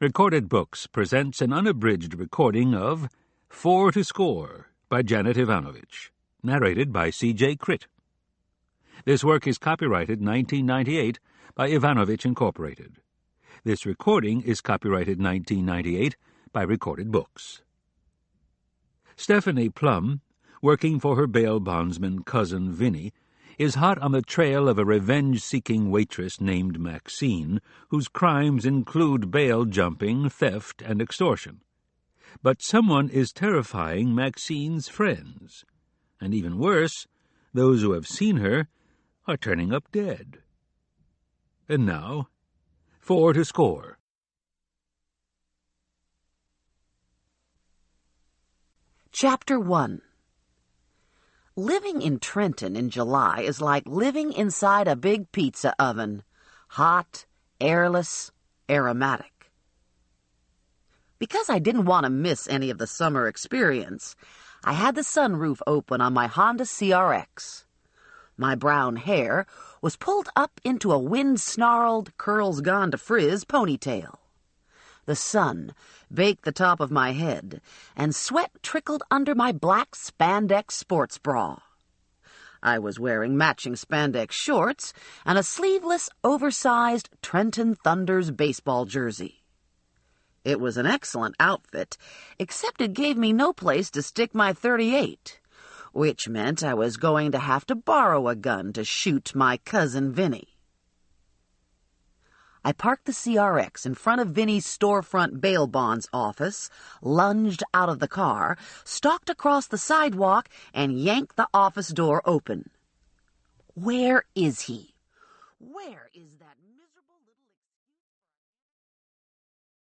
Recorded Books presents an unabridged recording of Four to Score by Janet Ivanovich, narrated by C.J. Critt. This work is copyrighted 1998 by Ivanovich Incorporated. This recording is copyrighted 1998 by Recorded Books. Stephanie Plum, working for her bail bondsman cousin Vinny, is hot on the trail of a revenge-seeking waitress named Maxine, whose crimes include bail jumping, theft, and extortion. But someone is terrifying Maxine's friends. And even worse, those who have seen her are turning up dead. And now, Four to Score. Chapter 1. Living in Trenton in July is like living inside a big pizza oven. Hot, airless, aromatic. Because I didn't want to miss any of the summer experience, I had the sunroof open on my Honda CRX. My brown hair was pulled up into a wind-snarled, curls-gone-to-frizz ponytail. The sun baked the top of my head, and sweat trickled under my black spandex sports bra. I was wearing matching spandex shorts and a sleeveless, oversized Trenton Thunders baseball jersey. It was an excellent outfit, except it gave me no place to stick my .38, which meant I was going to have to borrow a gun to shoot my cousin Vinny. I parked the CRX in front of Vinny's storefront bail bonds office, lunged out of the car, stalked across the sidewalk, and yanked the office door open. Where is he? Where is that